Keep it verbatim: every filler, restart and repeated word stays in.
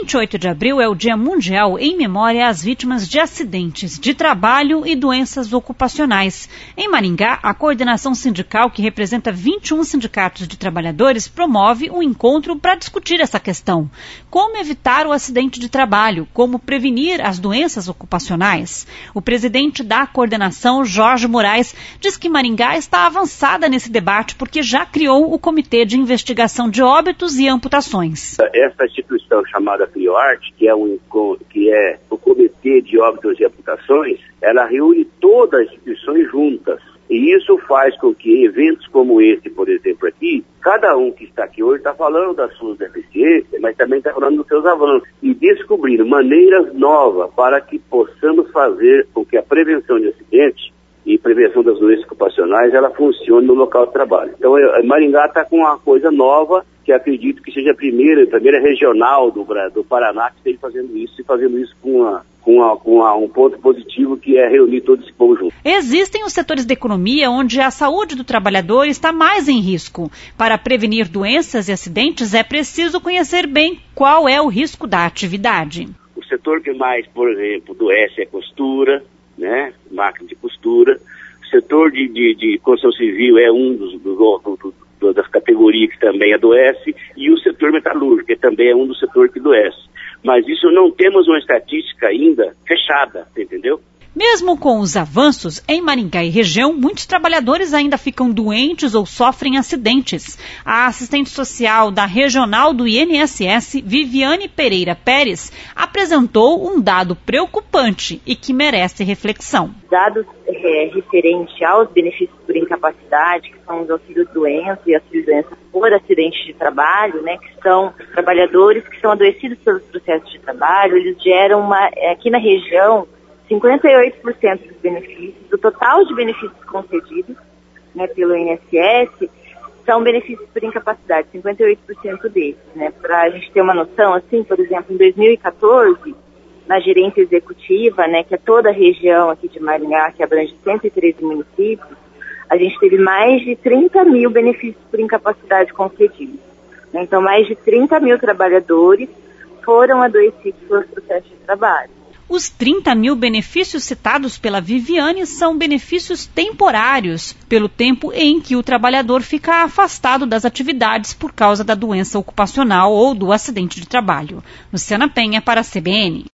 vinte e oito de abril é o Dia Mundial em memória às vítimas de acidentes de trabalho e doenças ocupacionais. Em Maringá, a coordenação sindical, que representa vinte e um sindicatos de trabalhadores, promove um encontro para discutir essa questão. Como evitar o acidente de trabalho? Como prevenir as doenças ocupacionais? O presidente da coordenação, Jorge Moraes, diz que Maringá está avançada nesse debate porque já criou o Comitê de Investigação de Óbitos e Amputações. Essa instituição chamada CRIOART, que é, um, que é o Comitê de Óbitos e Amputações, ela reúne todas as instituições juntas. E isso faz com que eventos como esse, por exemplo, aqui, cada um que está aqui hoje está falando das suas deficiências, mas também está falando dos seus avanços. E descobrir maneiras novas para que possamos fazer com que a prevenção de acidentes e prevenção das doenças ocupacionais, ela funcione no local de trabalho. Então, Maringá está com uma coisa nova, que acredito que seja a primeira, a primeira regional do, do Paraná que esteja fazendo isso, e fazendo isso com, uma, com, uma, com uma, um ponto positivo, que é reunir todo esse povo junto. Existem os setores da economia onde a saúde do trabalhador está mais em risco. Para prevenir doenças e acidentes, é preciso conhecer bem qual é o risco da atividade. O setor que mais, por exemplo, adoece é costura, né? Máquina de costura. O setor de, de, de construção civil é um dos, do, do, do, das categorias que também adoece, e o setor metalúrgico, que também é um dos setores que adoece. Mas isso não temos uma estatística ainda fechada, entendeu? Mesmo com os avanços, em Maringá e região, muitos trabalhadores ainda ficam doentes ou sofrem acidentes. A assistente social da regional do I N S S, Viviane Pereira Pérez, apresentou um dado preocupante e que merece reflexão. Dados é, referentes aos benefícios por incapacidade, que são os auxílio-doença e auxílio-doença por acidente de trabalho, né, que são trabalhadores que são adoecidos pelos processos de trabalho, eles geram, uma, aqui na região, cinquenta e oito por cento dos benefícios, do total de benefícios concedidos, né, pelo I N S S, são benefícios por incapacidade, cinquenta e oito por cento deles. Né? Para a gente ter uma noção, assim, por exemplo, em dois mil e quatorze, na gerência executiva, né, que é toda a região aqui de Maringá, que abrange cento e treze municípios, a gente teve mais de trinta mil benefícios por incapacidade concedidos. Né? Então, mais de trinta mil trabalhadores foram adoecidos pelos processos de trabalho. Os trinta mil benefícios citados pela Viviane são benefícios temporários, pelo tempo em que o trabalhador fica afastado das atividades por causa da doença ocupacional ou do acidente de trabalho. Luciana Penha, para a C B N.